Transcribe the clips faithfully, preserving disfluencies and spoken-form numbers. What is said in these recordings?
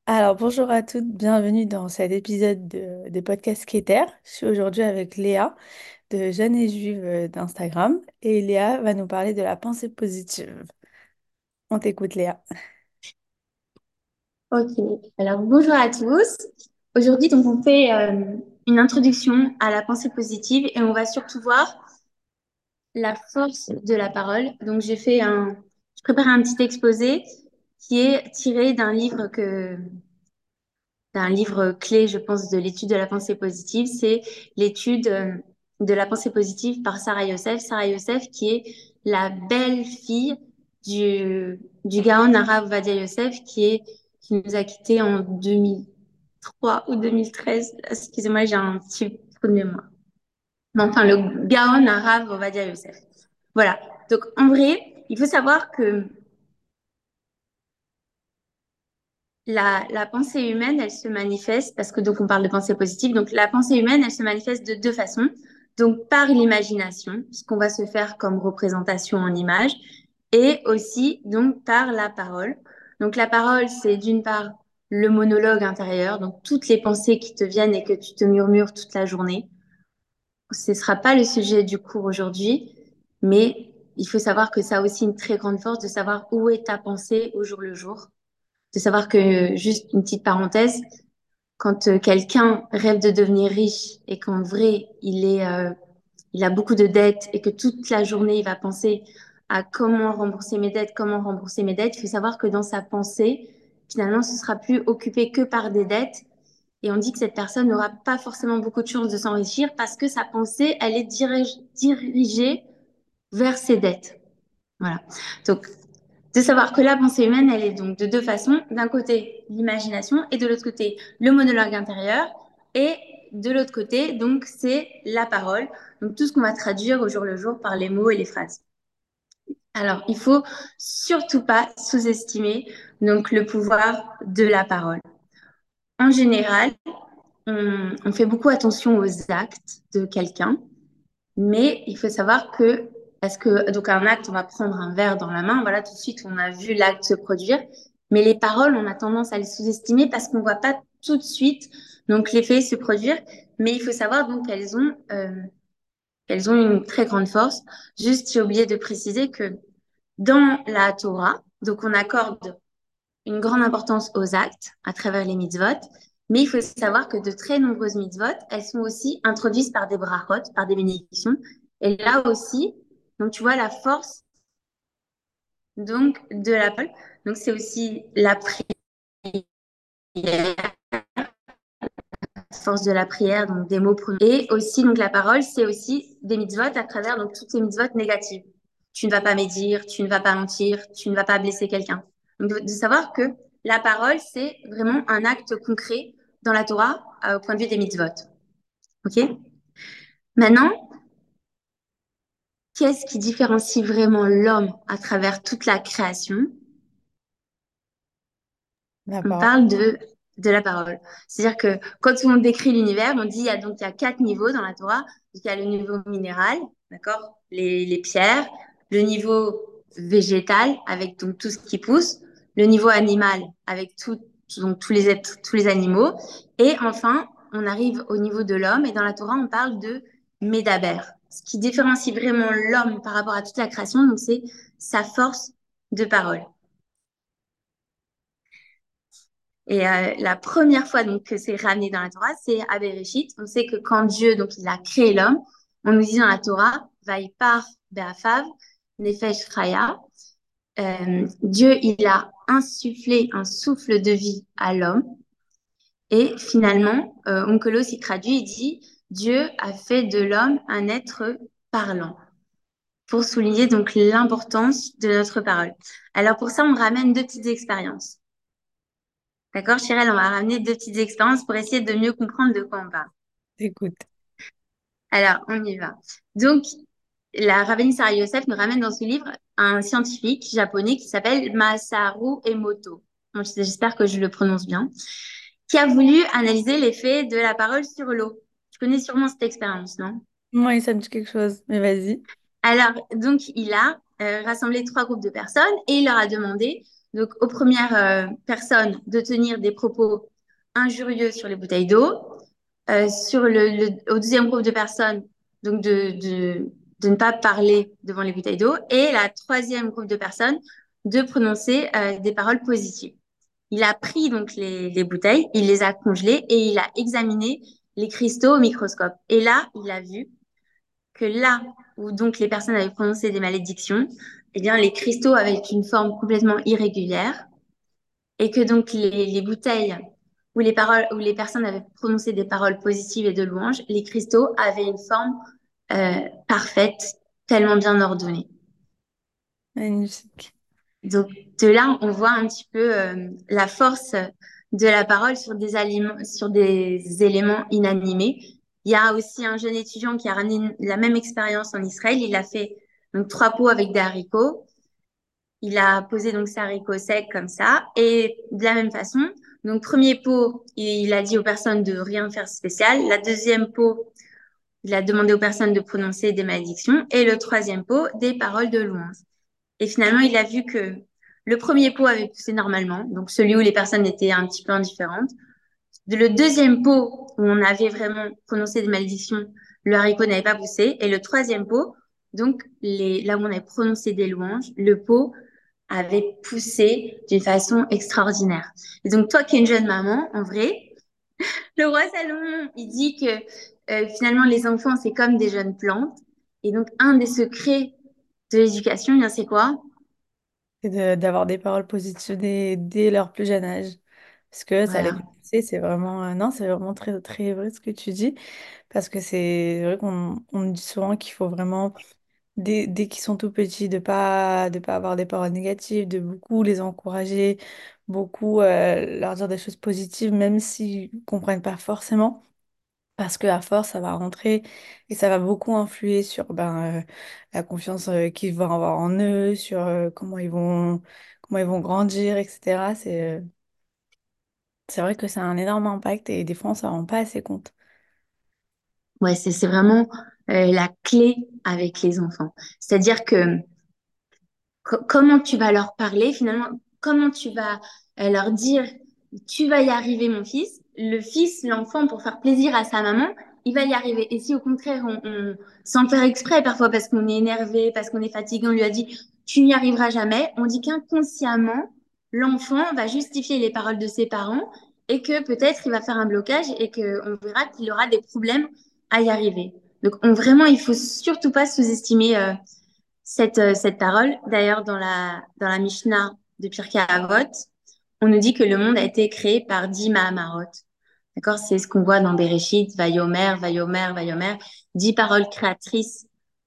Alors, bonjour à toutes, bienvenue dans cet épisode de, des podcasts Keter. Je suis aujourd'hui avec Léa de Jeune et Juive euh, d'Instagram et Léa va nous parler de la pensée positive. On t'écoute, Léa. Ok, alors bonjour à tous. Aujourd'hui, donc, on fait euh, une introduction à la pensée positive et on va surtout voir la force de la parole. Donc, j'ai fait un, je prépare un petit exposé qui est tiré d'un livre que, d'un livre clé, je pense, de l'étude de la pensée positive. C'est l'étude euh, de la pensée positive par Sarah Youssef. Sarah Youssef, qui est la belle-fille du, du Gaon Arav Ovadia Youssef, qui est, qui nous a quittés en deux mille trois ou deux mille treize. Excusez-moi, j'ai un petit trou de mémoire. Mais enfin, le Gaon Arav Ovadia Youssef. Voilà. Donc, en vrai, il faut savoir que La, la pensée humaine, elle se manifeste, parce que donc on parle de pensée positive, donc la pensée humaine, elle se manifeste de deux façons. Donc par l'imagination, ce qu'on va se faire comme représentation en image, et aussi donc par la parole. Donc la parole, c'est d'une part le monologue intérieur, donc toutes les pensées qui te viennent et que tu te murmures toute la journée. Ce ne sera pas le sujet du cours aujourd'hui, mais il faut savoir que ça a aussi une très grande force de savoir où est ta pensée au jour le jour, de savoir que, juste une petite parenthèse, quand euh, quelqu'un rêve de devenir riche et qu'en vrai, il est, euh, il a beaucoup de dettes et que toute la journée, il va penser à comment rembourser mes dettes, comment rembourser mes dettes, il faut savoir que dans sa pensée, finalement, ce sera plus occupé que par des dettes. Et on dit que cette personne n'aura pas forcément beaucoup de chances de s'enrichir parce que sa pensée, elle est dirige- dirigée vers ses dettes. Voilà. Donc, de savoir que la pensée humaine, elle est donc de deux façons. D'un côté, l'imagination et de l'autre côté, le monologue intérieur. Et de l'autre côté, donc, c'est la parole. Donc, tout ce qu'on va traduire au jour le jour par les mots et les phrases. Alors, il faut surtout pas sous-estimer donc le pouvoir de la parole. En général, on, on fait beaucoup attention aux actes de quelqu'un. Mais il faut savoir que, parce que, donc un acte, on va prendre un verre dans la main, voilà, tout de suite, on a vu l'acte se produire. Mais les paroles, on a tendance à les sous-estimer parce qu'on voit pas tout de suite, donc, l'effet se produire. Mais il faut savoir, donc, qu'elles ont, euh, qu'elles ont une très grande force. Juste, j'ai oublié de préciser que dans la Torah, donc, on accorde une grande importance aux actes à travers les mitzvot, mais il faut savoir que de très nombreuses mitzvot, elles sont aussi introduites par des brachot, par des bénédictions. Et là aussi, donc tu vois la force donc de la parole. Donc c'est aussi la prière, force de la prière, donc des mots prononcés. Et aussi donc la parole, c'est aussi des mitzvot à travers donc toutes ces mitzvot négatives. Tu ne vas pas médire, tu ne vas pas mentir, tu ne vas pas blesser quelqu'un. Donc de, de savoir que la parole, c'est vraiment un acte concret dans la Torah euh, au point de vue des mitzvot. Ok? Maintenant, qu'est-ce qui différencie vraiment l'homme à travers toute la création? La On parole. parle de, de la parole. C'est-à-dire que quand on décrit l'univers, on dit il y a donc il y a quatre niveaux dans la Torah. Donc, il y a le niveau minéral, d'accord? Les, les pierres, le niveau végétal avec donc tout ce qui pousse, le niveau animal avec tout, donc tous les êtres, tous les animaux, et enfin on arrive au niveau de l'homme et dans la Torah on parle de Médaber. Ce qui différencie vraiment l'homme par rapport à toute la création, donc c'est sa force de parole. Et euh, la première fois donc que c'est ramené dans la Torah, c'est à Bereshit. On sait que quand Dieu donc il a créé l'homme, on nous dit dans la Torah, Vaipar be'afav nefesh chaya. Euh, Dieu il a insufflé un souffle de vie à l'homme. Et finalement, euh, Onkelos il traduit, il dit Dieu a fait de l'homme un être parlant. Pour souligner donc l'importance de notre parole. Alors pour ça, on ramène deux petites expériences. D'accord, Chirel, on va ramener deux petites expériences pour essayer de mieux comprendre de quoi on parle. Écoute. Alors, on y va. Donc, la rabbine Sarah Youssef nous ramène dans ce livre un scientifique japonais qui s'appelle Masaru Emoto. Bon, j'espère que je le prononce bien, qui a voulu analyser l'effet de la parole sur l'eau. Tu connais sûrement cette expérience, non? Moi, ça me dit quelque chose, mais vas-y. Alors, donc, il a euh, rassemblé trois groupes de personnes et il leur a demandé donc aux premières euh, personnes de tenir des propos injurieux sur les bouteilles d'eau, euh, sur le, le- au deuxième groupe de personnes, donc de, de, de ne pas parler devant les bouteilles d'eau, et la troisième groupe de personnes de prononcer euh, des paroles positives. Il a pris donc les, les bouteilles, il les a congelées et il a examiné les cristaux au microscope. Et là, il a vu que là où donc les personnes avaient prononcé des malédictions, eh bien les cristaux avaient une forme complètement irrégulière et que donc les, les bouteilles où les paroles, où les personnes avaient prononcé des paroles positives et de louanges, les cristaux avaient une forme euh, parfaite, tellement bien ordonnée. Magnifique. Donc de là, on voit un petit peu euh, la force de la parole sur des aliments, sur des éléments inanimés. Il y a aussi un jeune étudiant qui a ramené la même expérience en Israël. Il a fait donc trois pots avec des haricots. Il a posé donc ses haricots secs comme ça. Et de la même façon, donc premier pot, il a dit aux personnes de rien faire spécial. La deuxième pot, il a demandé aux personnes de prononcer des malédictions. Et le troisième pot, des paroles de louange. Et finalement, il a vu que le premier pot avait poussé normalement, donc celui où les personnes étaient un petit peu indifférentes. De le deuxième pot, où on avait vraiment prononcé des malédictions, le haricot n'avait pas poussé. Et le troisième pot, donc les, là où on avait prononcé des louanges, le pot avait poussé d'une façon extraordinaire. Et donc toi qui es une jeune maman, en vrai, le roi Salomon, il dit que euh, finalement les enfants, c'est comme des jeunes plantes. Et donc un des secrets de l'éducation, eh bien c'est quoi? Et de- d'avoir des paroles positives dès, dès leur plus jeune âge. Parce que ça les Voilà. fait pousser, c'est vraiment... euh, non, c'est vraiment très, très vrai ce que tu dis. Parce que c'est vrai qu'on on me dit souvent qu'il faut vraiment, dès, dès qu'ils sont tout petits, de pas, de pas avoir des paroles négatives, de beaucoup les encourager, beaucoup euh, leur dire des choses positives, même s'ils comprennent pas forcément. Parce que à force, ça va rentrer et ça va beaucoup influer sur ben, euh, la confiance euh, qu'ils vont avoir en eux, sur euh, comment ils vont, comment ils vont grandir, et cetera. C'est, euh, c'est vrai que ça a un énorme impact et des fois, on s'en rend pas assez compte. Ouais, c'est c'est vraiment euh, la clé avec les enfants. C'est-à-dire que co- comment tu vas leur parler finalement, comment tu vas euh, leur dire, tu vas y arriver, mon fils. Le fils, l'enfant, pour faire plaisir à sa maman, il va y arriver. Et si au contraire, on, on- sans le faire exprès, parfois parce qu'on est énervé, parce qu'on est fatigué, on lui a dit, tu n'y arriveras jamais, on dit qu'inconsciemment, l'enfant va justifier les paroles de ses parents et que peut-être il va faire un blocage et qu'on verra qu'il aura des problèmes à y arriver. Donc, on, vraiment, il faut surtout pas sous-estimer euh, cette, euh, cette parole. D'ailleurs, dans la, dans la Mishnah de Pirkei Avot, on nous dit que le monde a été créé par dix Mahamarot. D'accord? C'est ce qu'on voit dans Bereshit, Vayomer, Vayomer, Vayomer, dix paroles créatrices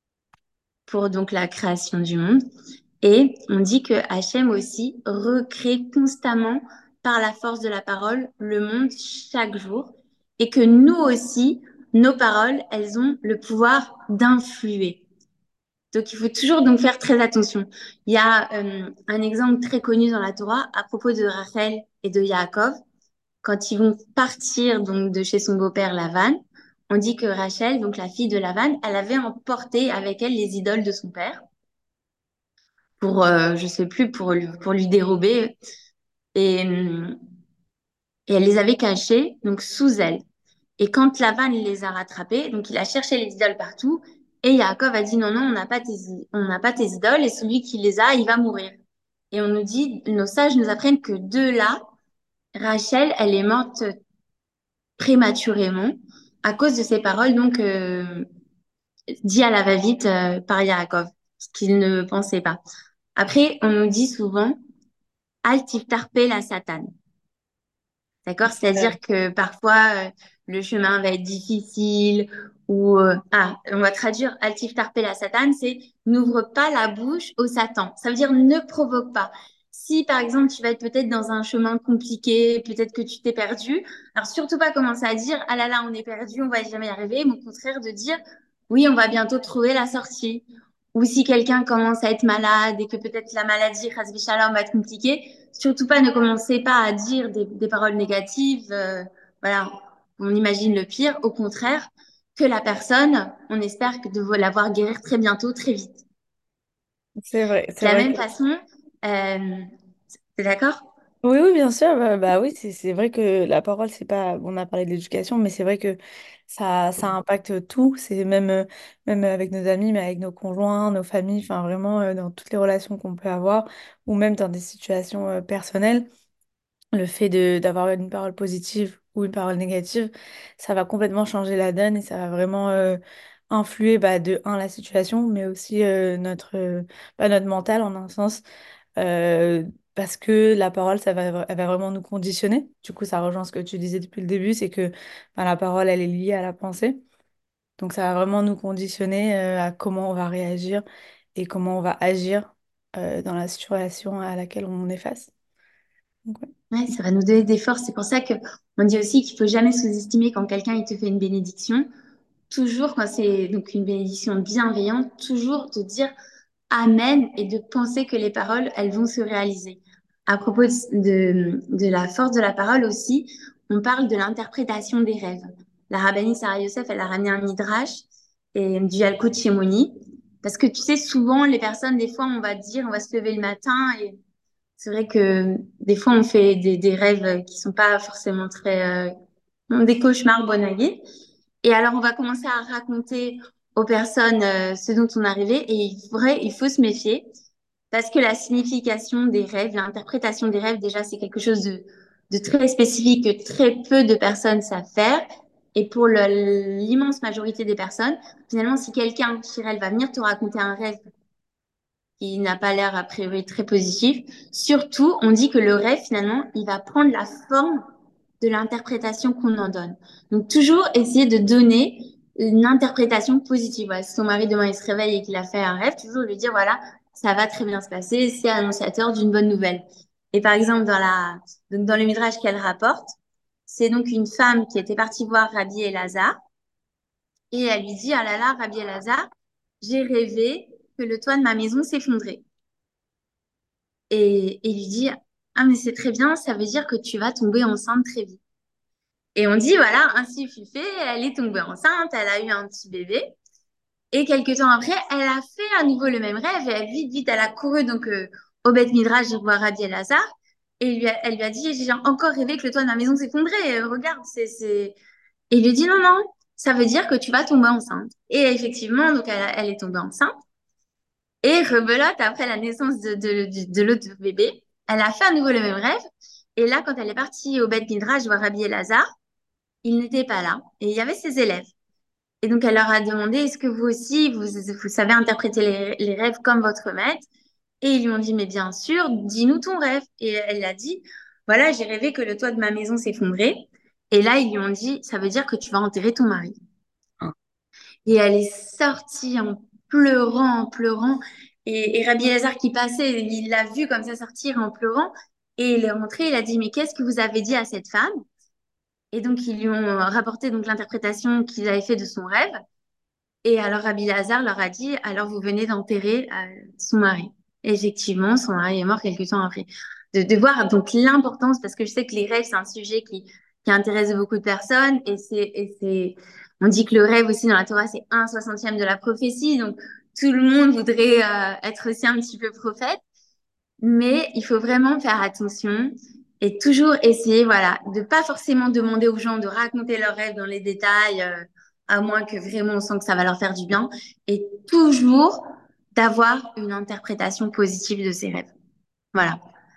pour donc la création du monde. Et on dit que Hachem aussi recrée constamment par la force de la parole le monde chaque jour et que nous aussi, nos paroles, elles ont le pouvoir d'influer. Donc, il faut toujours donc faire très attention. Il y a euh, un exemple très connu dans la Torah à propos de Rachel et de Yaakov. Quand ils vont partir donc de chez son beau-père Lavan, on dit que Rachel, donc la fille de Lavan, elle avait emporté avec elle les idoles de son père pour, euh, je sais plus, pour lui, pour lui dérober. Et, euh, et elle les avait cachées donc sous elle. Et quand Lavan les a rattrapés, donc il a cherché les idoles partout, et Yaakov a dit non, non, on n'a pas tes, on n'a pas tes idoles, et celui qui les a, il va mourir. Et on nous dit, nos sages nous apprennent que de là, Rachel, elle est morte prématurément à cause de ces paroles, donc euh, dit à la va-vite euh, par Yaakov, ce qu'il ne pensait pas. Après, on nous dit souvent, Al tiftarpe la Satan. D'accord? C'est-à-dire que parfois, euh, le chemin va être difficile ou... euh, ah, on va traduire Altif Tarpela Satan, c'est n'ouvre pas la bouche au Satan. Ça veut dire ne provoque pas. Si, par exemple, tu vas être peut-être dans un chemin compliqué, peut-être que tu t'es perdu, alors surtout pas commencer à dire, ah là là, on est perdu, on va jamais y arriver, mais au contraire de dire, oui, on va bientôt trouver la sortie. Ou si quelqu'un commence à être malade et que peut-être la maladie, Hasbi Shalom, va être compliquée, surtout pas, ne commencez pas à dire des, des paroles négatives. Euh, voilà, on imagine le pire. Au contraire, que la personne, on espère que de la voir guérir très bientôt, très vite. C'est vrai, De c'est la vrai même que façon, euh, T'es d'accord? Oui, oui, bien sûr. Bah, bah oui, c'est c'est vrai que la parole, c'est pas. On a parlé de l'éducation, mais c'est vrai que ça, ça impacte tout. C'est même, euh, même avec nos amis, mais avec nos conjoints, nos familles, enfin vraiment euh, dans toutes les relations qu'on peut avoir, ou même dans des situations euh, personnelles. Le fait de d'avoir une parole positive ou une parole négative, ça va complètement changer la donne et ça va vraiment euh, influer bah, de un la situation, mais aussi euh, notre euh, bah, notre mental en un sens euh, parce que la parole, ça va, elle va vraiment nous conditionner. Du coup, ça rejoint ce que tu disais depuis le début, c'est que bah, la parole, elle est liée à la pensée. Donc, ça va vraiment nous conditionner euh, à comment on va réagir et comment on va agir euh, dans la situation à laquelle on est face. Donc, ouais. Ouais, ça va nous donner des forces. C'est pour ça que on dit aussi qu'il faut jamais sous-estimer quand quelqu'un il te fait une bénédiction. Toujours quand c'est donc une bénédiction bienveillante, toujours te dire Amen et de penser que les paroles, elles vont se réaliser. À propos de, de la force de la parole aussi, on parle de l'interprétation des rêves. La rabbinite Sarah Youssef, elle a ramené un midrash et du Yalkut Shimoni. Parce que tu sais, souvent, les personnes, des fois, on va dire, on va se lever le matin et c'est vrai que des fois, on fait des, des rêves qui sont pas forcément très, euh, des cauchemars bonagés. Et alors, on va commencer à raconter aux personnes euh, ce dont on est arrivé. Et il faudrait, il faut se méfier parce que la signification des rêves, l'interprétation des rêves, déjà, c'est quelque chose de, de très spécifique que très peu de personnes savent faire. Et pour le- l'immense majorité des personnes, finalement, si quelqu'un, Chirel, va venir te raconter un rêve qui n'a pas l'air a priori très positif. Surtout, on dit que le rêve, finalement, il va prendre la forme de l'interprétation qu'on en donne. Donc, toujours essayer de donner une interprétation positive. Voilà, si son mari demain il se réveille et qu'il a fait un rêve, toujours lui dire, voilà, ça va très bien se passer, c'est annonciateur d'une bonne nouvelle. Et par exemple, dans la, donc dans le midrash qu'elle rapporte, c'est donc une femme qui était partie voir Rabbi Elazar et elle lui dit, ah là là, Rabbi Elazar, j'ai rêvé que le toit de ma maison s'effondrait et, et lui dit, ah, mais c'est très bien, ça veut dire que tu vas tomber enceinte très vite. Et on dit, voilà, ainsi fut fait, elle est tombée enceinte, elle a eu un petit bébé. Et quelques temps après, elle a fait à nouveau le même rêve et elle, vite, vite, elle a couru donc euh, au Beth Midrash voir Rabbi Elazar. Et lui a- elle lui a dit, j'ai encore rêvé que le toit de ma maison s'effondrait. Euh, Regarde, c'est, c'est... Et il lui dit, non, non, ça veut dire que tu vas tomber enceinte. Et effectivement, donc elle, a- elle est tombée enceinte. Et rebelote, après la naissance de, de, de, de l'autre bébé, elle a fait à nouveau le même rêve. Et là, quand elle est partie au Beth Midrash voir Rabbi Elazar, il n'était pas là. Et il y avait ses élèves. Et donc, elle leur a demandé, est-ce que vous aussi, vous, vous savez interpréter les, les rêves comme votre maître? Et ils lui ont dit, mais bien sûr, dis-nous ton rêve. Et elle a dit, voilà, j'ai rêvé que le toit de ma maison s'effondrait. Et là, ils lui ont dit, ça veut dire que tu vas enterrer ton mari. Et elle est sortie en pleurant, en pleurant. Et, et Rabbi Elazar qui passait, il l'a vu comme ça sortir en pleurant. Et il est rentré, il a dit, mais qu'est-ce que vous avez dit à cette femme? Et donc, ils lui ont rapporté donc l'interprétation qu'ils avaient fait de son rêve. Et alors, Rabbi Lazare leur a dit, alors vous venez d'enterrer euh, son mari. Et effectivement, son mari est mort quelque temps après. De, de voir donc l'importance, parce que je sais que les rêves, c'est un sujet qui, qui intéresse beaucoup de personnes. Et c'est, et c'est, on dit que le rêve aussi dans la Torah, c'est un soixantième de la prophétie. Donc, tout le monde voudrait euh, être aussi un petit peu prophète. Mais il faut vraiment faire attention et toujours essayer, voilà, de pas forcément demander aux gens de raconter leurs rêves dans les détails, euh, à moins que vraiment on sent que ça va leur faire du bien, et toujours d'avoir une interprétation positive de ces rêves. Voilà.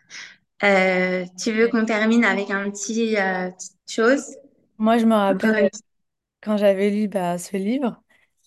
Euh, tu veux qu'on termine avec un petit euh, petite chose? Moi, je me rappelle Encore une. quand j'avais lu bah, ce livre,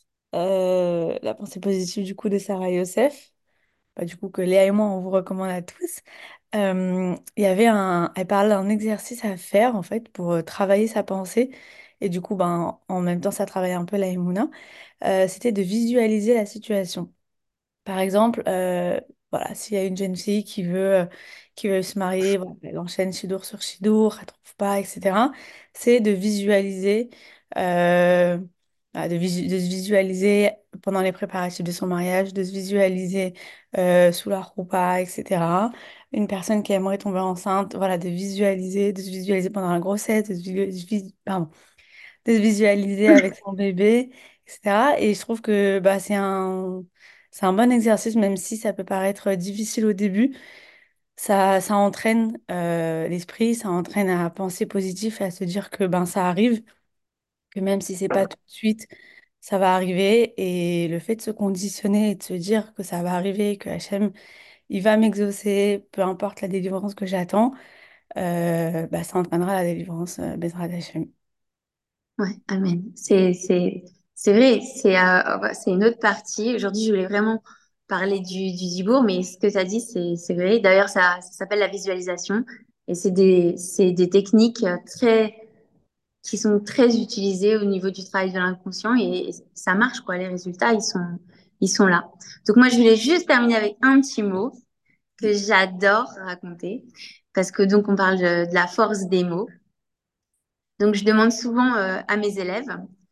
euh, La pensée positive du coup de Sarah Youssef, bah, du coup que Léa et moi on vous recommande à tous. Euh, il y avait un, elle parlait d'un exercice à faire en fait pour euh, travailler sa pensée et du coup ben en même temps ça travaillait un peu la Emouna. Euh, c'était de visualiser la situation. Par exemple, euh, voilà, s'il y a une jeune fille qui veut, euh, qui veut se marier, voilà, elle enchaîne Chidour sur Chidour, elle trouve pas, et cetera. C'est de visualiser, euh, voilà, de, visu- de se visualiser pendant les préparatifs de son mariage, de se visualiser euh, sous la roupa, et cetera. Une personne qui aimerait tomber enceinte, voilà, de visualiser, de se visualiser pendant la grossesse, de se, visu- pardon, de se visualiser avec son bébé, et cetera. Et je trouve que bah, c'est un, c'est un bon exercice, même si ça peut paraître difficile au début. ça, ça entraîne euh, l'esprit, ça entraîne à penser positif et à se dire que ben, ça arrive, que même si c'est pas tout de suite, ça va arriver. Et le fait de se conditionner et de se dire que ça va arriver, que Hachem, il va m'exaucer, peu importe la délivrance que j'attends, euh, bah, ça entraînera la délivrance, euh, Bezrat Hachem. Ouais, amen. C'est, c'est, c'est vrai, c'est euh, ouais, c'est une autre partie. Aujourd'hui, je voulais vraiment parler du, du Dibourg, mais ce que tu as dit, c'est, c'est vrai. D'ailleurs, ça, ça s'appelle la visualisation. Et c'est des, c'est des techniques euh, très, qui sont très utilisées au niveau du travail de l'inconscient et, et ça marche, quoi. Les résultats, ils sont, ils sont là. Donc, moi, je voulais juste terminer avec un petit mot que j'adore raconter parce que donc, on parle de, de la force des mots. Donc, je demande souvent euh, à mes élèves,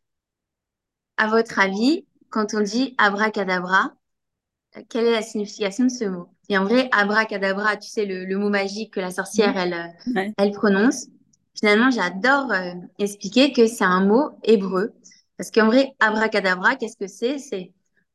à votre avis, quand on dit abracadabra, euh, quelle est la signification de ce mot? Et en vrai, abracadabra, tu sais, le, le mot magique que la sorcière, Mhm. elle, euh, Ouais, elle prononce. Finalement, j'adore euh, expliquer que c'est un mot hébreu. Parce qu'en vrai, abracadabra, qu'est-ce que c'est? C'est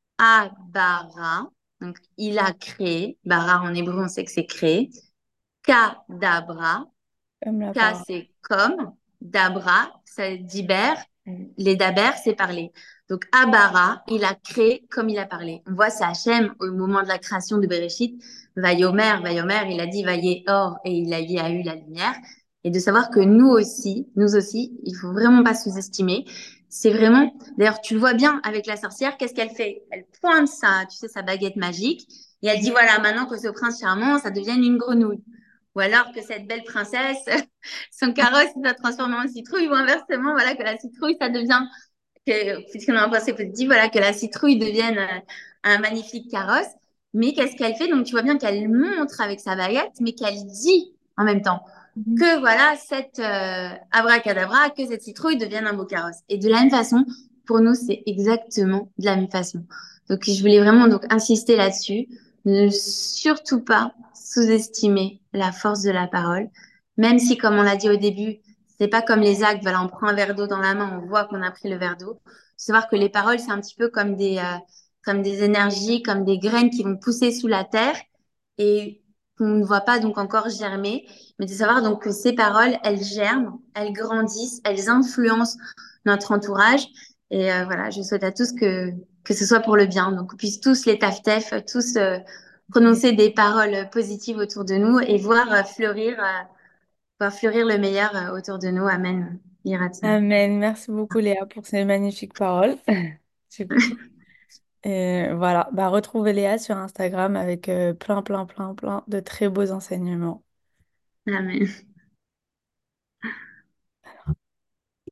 abara. Donc, il a créé. Bara, en hébreu, on sait que c'est créé. Kadabra. comme la Ka, parole. c'est comme. Dabra, c'est d'Iber. Les Daber, c'est parler. Donc, Abara, il a créé comme il a parlé. On voit, c'est Hachem au moment de la création de Bereshit. Vayomer, Vayomer, il a dit Vaillé or et il a, il y a eu la lumière. Et de savoir que nous aussi, nous aussi, il faut vraiment pas sous-estimer. C'est vraiment, d'ailleurs, tu le vois bien avec la sorcière, qu'est-ce qu'elle fait? Elle pointe sa, tu sais, sa baguette magique et elle dit, voilà, maintenant que ce prince charmant, ça devienne une grenouille. Ou alors que cette belle princesse, son carrosse va transformer en citrouille, ou inversement, voilà, que la citrouille, ça devient, que, puisqu'on a un pensée positive, voilà, que la citrouille devienne euh, un magnifique carrosse. Mais qu'est-ce qu'elle fait? Donc, tu vois bien qu'elle montre avec sa baguette, mais qu'elle dit en même temps Mhm. que voilà, cette euh, abracadabra, que cette citrouille devienne un beau carrosse. Et de la même façon, pour nous, c'est exactement de la même façon. Donc, je voulais vraiment donc insister là-dessus. Ne surtout pas sous-estimer la force de la parole, même si, comme on l'a dit au début, c'est pas comme les actes, voilà, on prend un verre d'eau dans la main, on voit qu'on a pris le verre d'eau. Savoir que les paroles, c'est un petit peu comme des, euh, comme des énergies, comme des graines qui vont pousser sous la terre et qu'on ne voit pas donc encore germer, mais de savoir donc que ces paroles, elles germent, elles grandissent, elles influencent notre entourage. Et euh, voilà, je souhaite à tous que, que ce soit pour le bien. Donc, qu'on puisse tous les taf-taf, tous euh, prononcer des paroles positives autour de nous et voir euh, fleurir, euh, voir fleurir le meilleur euh, autour de nous. Amen. Yiratina. Amen. Merci beaucoup Léa pour ces magnifiques paroles. Du coup, et voilà, bah, retrouvez Léa sur Instagram avec euh, plein, plein, plein, plein de très beaux enseignements. Amen.